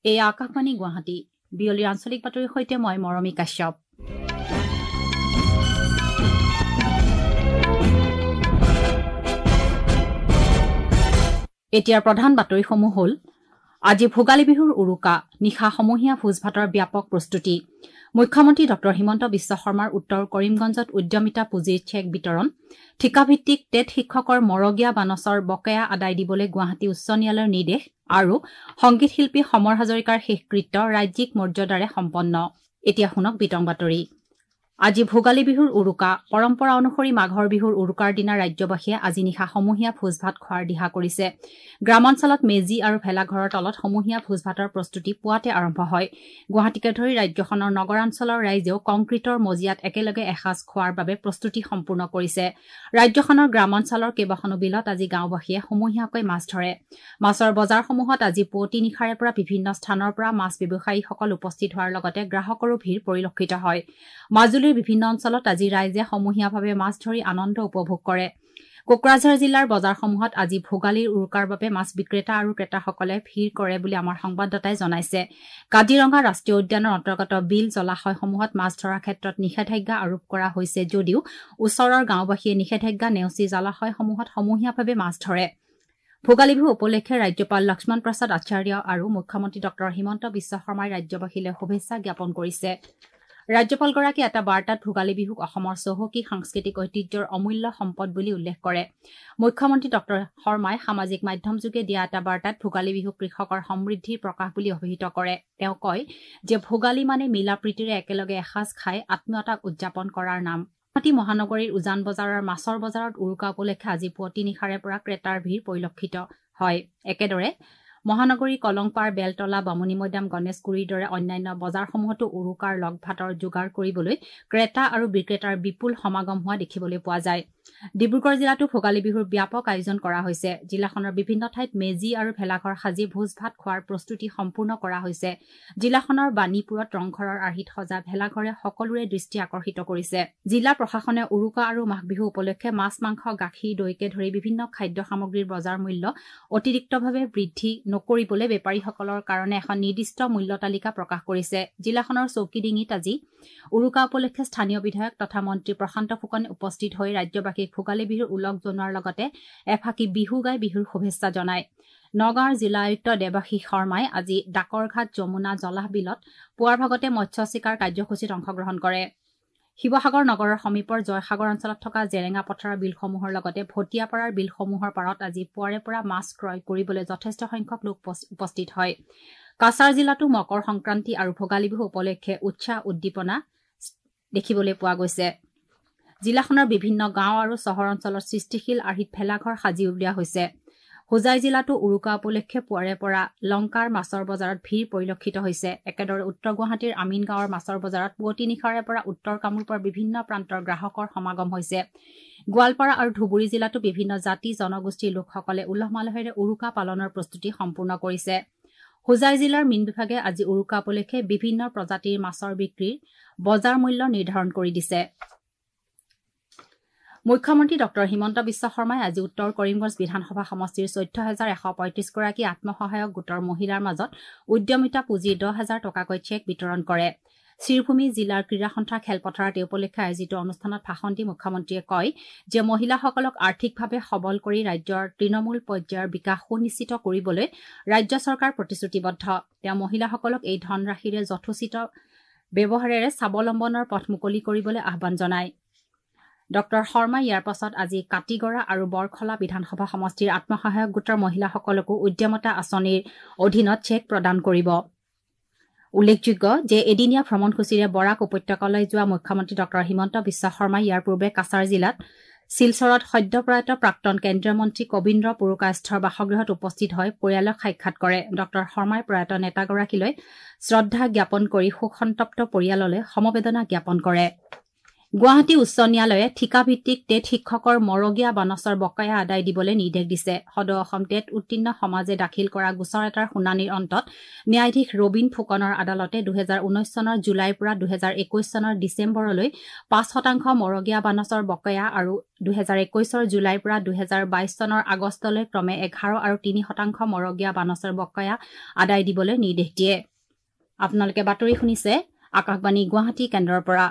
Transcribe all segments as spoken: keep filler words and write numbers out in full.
এই আকাশবাণী গুৱাহাটী বিয়লিৰ আঞ্চলিক বাতৰিৰ সৈতে মই মৰমী কাশ্যপ। এতিয়াৰ প্ৰধান বাতৰিসমূহ হ'ল আজি ভোগালী বিহুৰ উৰুকা নিশা সমূহীয়া ভোজ ভাতৰ ব্যাপক প্ৰস্তুতি। মুখ্যমন্ত্ৰী ডঃ হিমন্ত বিশ্ব শৰ্মাৰ উত্তৰ কৰিমগঞ্জত উদ্যমিতা পুঁজিৰ চেক বিতৰণ। ঠিকাভিত্তিক টেট শিক্ষকৰ মৰগীয়া বানচৰ বকেয়া আদায় দিবলৈ গুৱাহাটী উচ্চ ন্যায়ালয়ৰ নিৰ্দেশ আৰু সংগীত শিল্পী সমৰ হাজৰিকাৰ শেষকৃত্য ৰাজ্যিক মৰ্যাদাৰে সম্পন্ন। এতিয়া শুনক বিতং বাতৰি। আজি ভোগালী বিহুৰ উৰুকা পৰম্পৰা অনুসৰি মাঘৰ বিহুৰ উৰুকাৰ দিনা ৰাজ্যবাসীয়ে আজি নিশা সমূহীয়া ভোজ ভাত খোৱাৰ দিহা কৰিছে। গ্ৰামাঞ্চলত মেজি আৰু ভেলাঘৰৰ তলত সমূহীয়া ভোজ ভাতৰ প্ৰস্তুতি পুৱাতে আৰম্ভ হয়। গুৱাহাটীকে ধৰি ৰাজ্যখনৰ নগৰাঞ্চলৰ ৰাইজেও কংক্ৰিটৰ মজিয়াত একেলগে এসাঁজ খোৱাৰ বাবে প্ৰস্তুতি সম্পূৰ্ণ কৰিছে। ৰাজ্যখনৰ গ্ৰামাঞ্চলৰ কেইবাখনো বিলত আজি গাঁওবাসীয়ে সমূহীয়াকৈ মাছ ধৰে। মাছৰ বজাৰসমূহত আজি পুৱতি নিশাৰে পৰা বিভিন্ন স্থানৰ পৰা মাছ ব্যৱসায়ীসকল উপস্থিত হোৱাৰ লগতে গ্ৰাহকৰো ভিৰ পৰিলক্ষিত হয়। মাজুলীৰ বিভিন্ন অঞ্চলত আজি ৰাইজে সমূহীয়াভাৱে মাছ ধৰি আনন্দ উপভোগ কৰে। কোকৰাঝাৰ জিলাৰ বজাৰসমূহত আজি ভোগালীৰ উৰুকাৰ বাবে মাছ বিক্ৰেতা আৰু ক্ৰেতাসকলে ভিৰ কৰে বুলি আমাৰ সংবাদদাতাই জনাইছে। কাজিৰঙা ৰাষ্ট্ৰীয় উদ্যানৰ অন্তৰ্গত বিল জলাশয়সমূহত মাছ ধৰাৰ ক্ষেত্ৰত নিষেধাজ্ঞা আৰোপ কৰা হৈছে যদিও ওচৰৰ গাঁওবাসীয়ে নিষেধাজ্ঞা নেওচি জলাশয়সমূহত সমূহীয়াভাৱে মাছ ধৰে। ভোগালী বিহু উপলক্ষে ৰাজ্যপাল লক্ষ্মণ প্ৰসাদ আচাৰ্য আৰু মুখ্যমন্ত্ৰী ডঃ হিমন্ত বিশ্ব শৰ্মাই ৰাজ্যবাসীলৈ শুভেচ্ছা জ্ঞাপন কৰিছে। ৰাজ্যপালগৰাকীয়ে এটা বাৰ্তাত ভোগালী বিহুক অসমৰ চহকী সাংস্কৃতিক ঐতিহ্যৰ অমূল্য সম্পদ বুলি উল্লেখ কৰে। মুখ্যমন্ত্ৰী ডঃ শৰ্মাই সামাজিক মাধ্যমযোগে দিয়া এটা বাৰ্তাত ভোগালী বিহুক কৃষকৰ সমৃদ্ধিৰ প্ৰকাশ বুলি অভিহিত কৰে। তেওঁ কয় যে ভোগালী মানে মিলা প্ৰীতিৰে একেলগে এসাঁজ খাই আত্মীয়তাক উদযাপন কৰাৰ নাম। গুৱাহাটী মহানগৰীৰ উজান বজাৰৰ মাছৰ বজাৰত উৰুকা উপলক্ষে আজি পুৱতি নিশাৰে পৰা ক্ৰেতাৰ ভিৰ পৰিলক্ষিত হয়। একেদৰে মহানগৰী কলংপাৰ বেলতলা বামুণী মৈদাম গণেশগুৰিৰ দৰে অন্যান্য বজাৰসমূহতো উৰুকাৰ লগ ভাতৰ যোগাৰ কৰিবলৈ ক্ৰেতা আৰু বিক্ৰেতাৰ বিপুল সমাগম হোৱা দেখিবলৈ পোৱা যায়। ডিব্ৰুগড় জিলাতো ভোগালী বিহুৰ ব্যাপক আয়োজন কৰা হৈছে। জিলাখনৰ বিভিন্ন ঠাইত মেজি আৰু ভেলাঘৰ সাজি ভোজ ভাত খোৱাৰ প্ৰস্তুতি সম্পূৰ্ণ কৰা হৈছে। জিলাখনৰ বাণীপুৰত ৰংঘৰৰ আৰ্হিত সজা ভেলাঘৰে সকলোৰে দৃষ্টি আকৰ্ষিত কৰিছে। জিলা প্ৰশাসনে উৰুকা আৰু মাঘ বিহু উপলক্ষে মাছ মাংস গাখীৰ দৈকে ধৰি বিভিন্ন খাদ্য সামগ্ৰীৰ বজাৰ মূল্য অতিৰিক্তভাৱে বৃদ্ধি নকৰিবলৈ বেপাৰীসকলৰ কাৰণে এখন নিৰ্দিষ্ট মূল্য তালিকা প্ৰকাশ কৰিছে। জিলাখনৰ চৌকিডিঙিত আজি উৰুকা উপলক্ষে স্থানীয় বিধায়ক তথা মন্ত্ৰী প্ৰশান্ত ফুকনে উপস্থিত হৈ ৰাজ্যবাসীক ভোগালী বিহুৰ ওলগ জনোৱাৰ লগতে এফাকি বিহু গাই বিহুৰ শুভেচ্ছা জনায়। নগাঁৱৰ জিলা আয়ুক্ত দেৱাশীষ শৰ্মাই আজি ডাকৰঘাট যমুনা জলাহ বিলত পুৱাৰ ভাগতে মৎস্য চিকাৰ কাৰ্যসূচীত অংশগ্ৰহণ কৰে। শিৱসাগৰ নগৰৰ সমীপৰ জয়সাগৰ অঞ্চলত থকা জেৰেঙা পথাৰৰ বিলসমূহৰ লগতে ভটিয়াপাৰাৰ বিলসমূহৰ পাৰত আজি পুৱাৰে পৰা মাছ ক্ৰয় কৰিবলৈ যথেষ্ট সংখ্যক লোক উপস্থিত হয়। কাছাৰ জিলাতো মকৰ সংক্ৰান্তি আৰু ভোগালী বিহু উপলক্ষে উৎসাহ উদ্দীপনা দেখিবলৈ পোৱা গৈছে। জিলাখনৰ বিভিন্ন গাঁও আৰু চহৰ অঞ্চলত সৃষ্টিশীল আৰ্হিত ভেলাঘৰ সাজি উলিওৱা হৈছে। হোজাই জিলাতো উৰুকা উপলক্ষে পুৱাৰে পৰা লংকাৰ মাছৰ বজাৰত ভিৰ পৰিলক্ষিত হৈছে। একেদৰে উত্তৰ গুৱাহাটীৰ আমিন গাঁৱৰ মাছৰ বজাৰত পুৱতি নিশাৰে পৰা উত্তৰ কামৰূপৰ বিভিন্ন প্ৰান্তৰ গ্ৰাহকৰ সমাগম হৈছে। গোৱালপাৰা আৰু ধুবুৰী জিলাতো বিভিন্ন জাতি জনগোষ্ঠীৰ লোকসকলে উলহ মালহেৰে উৰুকা পালনৰ প্ৰস্তুতি সম্পূৰ্ণ কৰিছে। হোজাই জিলাৰ মীন বিভাগে আজি উৰুকা উপলক্ষে বিভিন্ন প্ৰজাতিৰ মাছৰ বিক্ৰীৰ বজাৰ মূল্য নিৰ্ধাৰণ কৰি দিছে। মুখ্যমন্ত্ৰী ডঃ হিমন্ত বিশ্ব শৰ্মাই আজি উত্তৰ কৰিমগঞ্জ বিধানসভা সমষ্টিৰ চৈধ্য হাজাৰ এশ পঁয়ত্ৰিশ গৰাকী আত্মসহায়ক গোটৰ মহিলাৰ মাজত উদ্যমিতা পুঁজিৰ দহ হাজাৰ টকাকৈ চেক বিতৰণ কৰে। শ্ৰীভূমি জিলাৰ ক্ৰীড়া সন্থাৰ খেলপথাৰত এই উপলক্ষে আয়োজিত অনুষ্ঠানত ভাষণ দি মুখ্যমন্ত্ৰীয়ে কয় যে মহিলাসকলক আৰ্থিকভাৱে সবল কৰি ৰাজ্যৰ তৃণমূল পৰ্যায়ৰ বিকাশ সুনিশ্চিত কৰিবলৈ ৰাজ্য চৰকাৰ প্ৰতিশ্ৰুতিবদ্ধ। তেওঁ মহিলাসকলক এই ধনৰাশিৰে যথোচিত ব্যৱহাৰেৰে স্বাৱলম্বনৰ পথ মুকলি কৰিবলৈ আহ্বান জনায়। ডঃ শৰ্মাই ইয়াৰ পাছত আজি কাটিগড়া আৰু বৰখলা বিধানসভা সমষ্টিৰ আত্মসহায়ক গোটৰ মহিলাসকলকো উদ্যমতা আঁচনিৰ অধীনত চেক প্ৰদান কৰিব। উল্লেখযোগ্য যে এদিনীয়া ভ্ৰমণসূচীৰে বৰাক উপত্যকালৈ যোৱা মুখ্যমন্ত্ৰী ডঃ হিমন্ত বিশ্ব শৰ্মাই ইয়াৰ পূৰ্বে কাছাৰ জিলাত শিলচৰত সদ্যপ্ৰয়াত প্ৰাক্তন কেন্দ্ৰীয় মন্ত্ৰী কবীন্দ্ৰ পুৰকায়স্থৰ বাসগৃহত উপস্থিত হৈ পৰিয়ালক সাক্ষাৎ কৰে। ডঃ শৰ্মাই প্ৰয়াত নেতাগৰাকীলৈ শ্ৰদ্ধা জ্ঞাপন কৰি শোকসন্তপ্ত পৰিয়াললৈ সমবেদনা জ্ঞাপন কৰে। গুৱাহাটী উচ্চ ন্যায়ালয়ে ঠিকাভিত্তিক টেট শিক্ষকৰ মৰগীয়া বানচৰ বকেয়া আদায় দিবলৈ নিৰ্দেশ দিছে। সদৌ অসম টেট উত্তীৰ্ণ সমাজে দাখিল কৰা গোচৰ এটাৰ শুনানিৰ অন্তত ন্যায়াধীশ ৰবীন ফুকনৰ আদালতে দুহেজাৰ ঊনৈশ চনৰ জুলাইৰ পৰা দুহেজাৰ একৈশ চনৰ ডিচেম্বৰলৈ পাঁচ শতাংশ মৰগীয়া বানচৰ বকেয়া আৰু দুহেজাৰ একৈশৰ জুলাইৰ পৰা দুহেজাৰ বাইশ চনৰ আগষ্টলৈ ক্ৰমে এঘাৰ আৰু তিনি শতাংশ মৰগীয়া বানচৰ বকেয়া আদায় দিবলৈ নিৰ্দেশ দিয়ে। আপোনালোকে বাতৰি শুনিছে আকাশবাণী গুৱাহাটী কেন্দ্ৰৰ পৰা।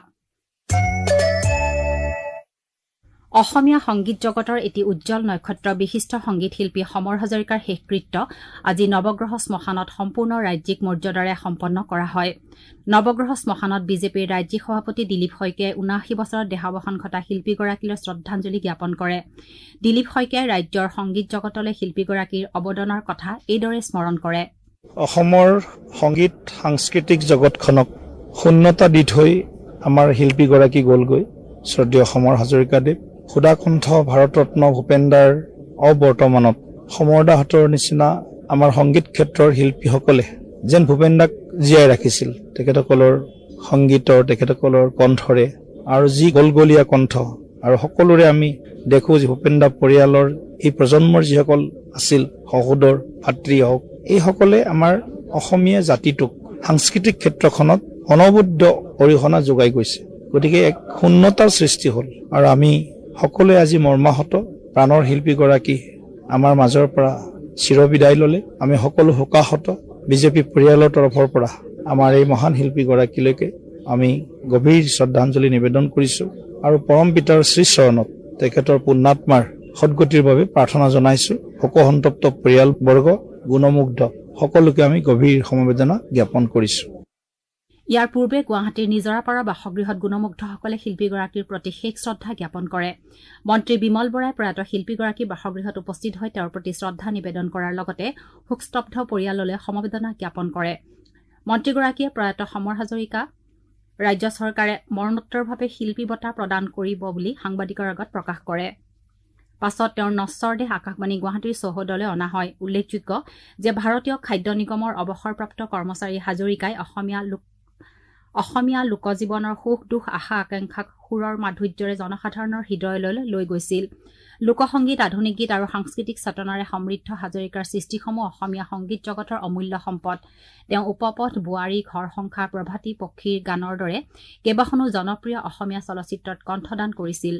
অসমীয়া সংগীত জগতৰ এটি উজ্জ্বল নক্ষত্ৰ বিশিষ্ট সংগীত শিল্পী সমৰ হাজৰিকাৰ শেষকৃত্য আজি নৱগ্ৰহ শ্মশানত সম্পূৰ্ণ ৰাজ্যিক মৰ্যাদাৰে সম্পন্ন কৰা হয়। নৱগ্ৰহ শ্মশানত বিজেপিৰ ৰাজ্যিক সভাপতি দিলীপ শইকীয়াই ঊনাশী বছৰত দেহাৱসান ঘটা শিল্পীগৰাকীলৈ শ্ৰদ্ধাঞ্জলি জ্ঞাপন কৰে। দিলীপ শইকীয়াই ৰাজ্যৰ সংগীত জগতলৈ শিল্পীগৰাকীৰ অৱদানৰ কথা এইদৰে স্মৰণ কৰে। অসমৰ সংগীত সাংস্কৃতিক জগতখনক শূন্যতা দি থৈ আমাৰ শিল্পীগৰাকী গ'লগৈ শ্ৰদ্ধেয় সমৰ হাজৰিকাদেৱ। সুধাকণ্ঠ ভাৰতৰত্ন ভূপেন্দাৰ অবৰ্তমানত সমৰদাহঁতৰ নিচিনা আমাৰ সংগীত ক্ষেত্ৰৰ শিল্পীসকলে যেন ভূপেন্দাক জীয়াই ৰাখিছিল। তেখেতসকলৰ সংগীতৰ তেখেতসকলৰ কণ্ঠৰে আৰু যি গলগলীয়া কণ্ঠ আৰু সকলোৰে আমি দেখো যে ভূপেন্দা পৰিয়ালৰ এই প্ৰজন্মৰ যিসকল আছিল সহোদৰ ভাতৃ হওক, এইসকলে আমাৰ অসমীয়া জাতিটোক সাংস্কৃতিক ক্ষেত্ৰখনত অনবদ্য অৰিহণা যোগাই গৈছে। গতিকে এক শূন্যতাৰ সৃষ্টি হ'ল আৰু আমি সকলোৱে আজি মৰ্মাহত প্ৰাণৰ শিল্পীগৰাকী আমাৰ মাজৰ পৰা চিৰবিদায় ল'লে। আমি সকলো শোকাহত বিজেপি পৰিয়ালৰ তৰফৰ পৰা আমাৰ এই মহান শিল্পীগৰাকীলৈকে আমি গভীৰ শ্ৰদ্ধাঞ্জলি নিবেদন কৰিছোঁ আৰু পৰম পিতাৰ শ্ৰীচৰণত তেখেতৰ পুণ্যাত্মাৰ সদ্গতিৰ বাবে প্ৰাৰ্থনা জনাইছোঁ। শোকসন্তপ্ত পৰিয়ালবৰ্গ গুণমুগ্ধ সকলোকে আমি গভীৰ সমবেদনা জ্ঞাপন কৰিছোঁ। ইয়াৰ পূৰ্বে গুৱাহাটীৰ নিজৰাপাৰৰ বাসগৃহত গুণমুগ্ধসকলে শিল্পীগৰাকীৰ প্ৰতি শেষ শ্ৰদ্ধা জ্ঞাপন কৰে। মন্ত্ৰী বিমল বৰাই প্ৰয়াত শিল্পীগৰাকীৰ বাসগৃহত উপস্থিত হৈ তেওঁৰ প্ৰতি শ্ৰদ্ধা নিবেদন কৰাৰ লগতে শোকস্তব্ধ পৰিয়াললৈ সমবেদনা জ্ঞাপন কৰে। মন্ত্ৰীগৰাকীয়ে প্ৰয়াত সমৰ হাজৰিকা ৰাজ্য চৰকাৰে মৰণোত্তৰভাৱে শিল্পী বঁটা প্ৰদান কৰিব বুলি সাংবাদিকৰ আগত প্ৰকাশ কৰে। পাছত তেওঁৰ নশ্বৰ দেহ আকাশবাণী গুৱাহাটীৰ চৌহদলৈ অনা হয়। উল্লেখযোগ্য যে ভাৰতীয় খাদ্য নিগমৰ অৱসৰপ্ৰাপ্ত কৰ্মচাৰী হাজৰিকাই অসমীয়া লোক অসমীয়া লোকজীৱনৰ সুখ দুখ আশা আকাংক্ষাক সুৰৰ মাধুৰ্যৰে জনসাধাৰণৰ হৃদয়লৈ লৈ গৈছিল। লোকসংগীত আধুনিক গীত আৰু সাংস্কৃতিক চেতনাৰে সমৃদ্ধ হাজৰিকাৰ সৃষ্টিসমূহ অসমীয়া সংগীত জগতৰ অমূল্য সম্পদ। তেওঁ উপপথ বোৱাৰী ঘৰ সংসাৰ প্ৰভাতী পক্ষীৰ গানৰ দৰে কেইবাখনো জনপ্ৰিয় অসমীয়া চলচ্চিত্ৰত কণ্ঠদান কৰিছিল।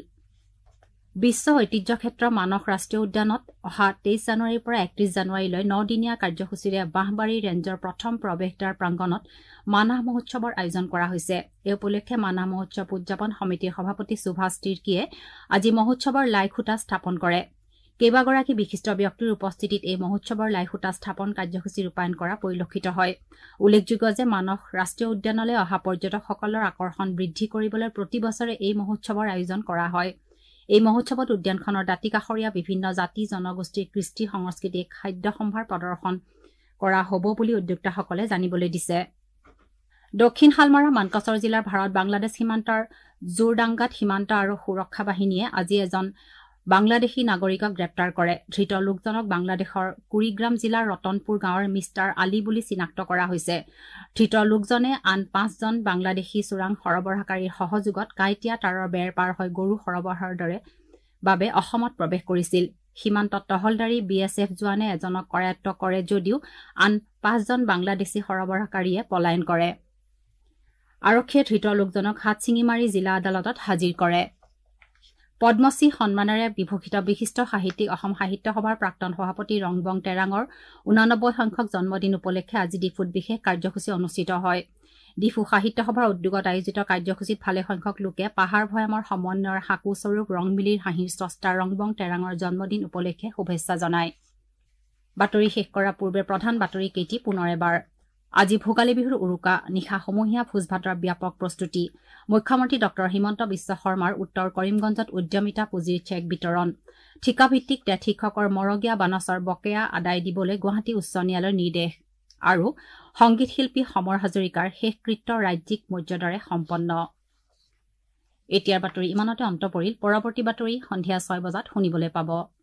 বিশ্ব ঐতিহ্য ক্ষেত্ৰ মানস ৰাষ্ট্ৰীয় উদ্যানত অহা তেইছ জানুৱাৰীৰ পৰা একত্ৰিশ জানুৱাৰীলৈ নদিনীয়া কাৰ্যসূচীৰে বাঁহবাৰী ৰেঞ্জৰ প্ৰথম প্ৰৱেশদ্বাৰ প্ৰাংগণত মানাহ মহোৎসৱৰ আয়োজন কৰা হৈছে। এই উপলক্ষে মানাহ মহোৎসৱ উদযাপন সমিতিৰ সভাপতি সুভাষ তিৰ্কীয়ে আজি মহোৎসৱৰ লাই খুঁটা স্থাপন কৰে। কেইবাগৰাকী বিশিষ্ট ব্যক্তিৰ উপস্থিতিত এই মহোৎসৱৰ লাই খুঁটা স্থাপন কাৰ্যসূচী ৰূপায়ণ কৰা পৰিলক্ষিত হয়। উল্লেখযোগ্য যে মানস ৰাষ্ট্ৰীয় উদ্যানলৈ অহা পৰ্যটকসকলৰ আকৰ্ষণ বৃদ্ধি কৰিবলৈ প্ৰতি বছৰে এই মহোৎসৱৰ আয়োজন কৰা হয়। এই মহোৎসৱত উদ্যানখনৰ দাঁতিকাষৰীয়া বিভিন্ন জাতি জনগোষ্ঠীৰ কৃষ্টি সংস্কৃতি খাদ্য সম্ভাৰ প্ৰদৰ্শন কৰা হ'ব বুলি উদ্যোক্তাসকলে জানিবলৈ দিছে। দক্ষিণ শালমাৰা মানকাছৰ জিলাৰ ভাৰত বাংলাদেশ সীমান্তৰ জোৰডাংগাত সীমান্ত আৰু সুৰক্ষা বাহিনীয়ে আজি এজন বাংলাদেশী নাগৰিকক গ্ৰেপ্তাৰ কৰে। ধৃত লোকজনক বাংলাদেশৰ কুৰিগ্ৰাম জিলাৰ ৰতনপুৰ গাঁৱৰ মিষ্টাৰ আলী বুলি চিনাক্ত কৰা হৈছে। ধৃত লোকজনে আন পাঁচজন বাংলাদেশী চোৰাং সৰবৰাহকাৰীৰ সহযোগত কাঁইটীয়া তাঁৰৰ বেৰ পাৰ হৈ গৰু সৰবৰাহৰ দৰে বাবে অসমত প্ৰৱেশ কৰিছিল। সীমান্তত টহলদাৰী বি এছ এফ জোৱানে এজনক কৰায়ত্ব কৰে যদিও আন পাঁচজন বাংলাদেশী সৰবৰাহকাৰীয়ে পলায়ন কৰে। আৰক্ষীয়ে ধৃত লোকজনক হাত ছিঙি মাৰি জিলা আদালতত হাজিৰ কৰে। পদ্মশ্ৰী সন্মানেৰে বিভূষিত বিশিষ্ট সাহিত্যিক অসম সাহিত্য সভাৰ প্ৰাক্তন সভাপতি ৰংবং তেৰাঙৰ ঊনানব্বৈ সংখ্যক জন্মদিন উপলক্ষে আজি ডিফুত বিশেষ কাৰ্যসূচী অনুষ্ঠিত হয়। ডিফু সাহিত্য সভাৰ উদ্যোগত আয়োজিত কাৰ্যসূচীত ভালেসংখ্যক লোকে পাহাৰ ভৈয়ামৰ সমন্বয়ৰ সাকু স্বৰূপ ৰংমিলিৰ হাঁহিৰ স্ৰষ্টা ৰংবং তেৰাঙৰ জন্মদিন উপলক্ষে শুভেচ্ছা জনায়। বাতৰি শেষ কৰাৰ পূৰ্বে প্ৰধান বাতৰি কেইটি পুনৰ এবাৰ। আজি ভোগালী বিহুৰ উৰুকা নিশা সমূহীয়া ভোজ ভাতৰ ব্যাপক প্ৰস্তুতি। মুখ্যমন্ত্ৰী ডঃ হিমন্ত বিশ্ব শৰ্মাৰ উত্তৰ কৰিমগঞ্জত উদ্যমিতা পুঁজিৰ চেক বিতৰণ। ঠিকাভিত্তিক টেট শিক্ষকৰ মৰগীয়া বানচৰ বকেয়া আদায় দিবলৈ গুৱাহাটী উচ্চ ন্যায়ালয়ৰ নিৰ্দেশ। আৰু সংগীত শিল্পী সমৰ হাজৰিকাৰ শেষকৃত্য ৰাজ্যিক মৰ্যাদাৰে সম্পন্ন। এতিয়াৰ বাতৰি ইমানতে অন্ত পৰিল। পৰৱৰ্তী বাতৰি সন্ধিয়া ছয় বজাত শুনিবলৈ পাব।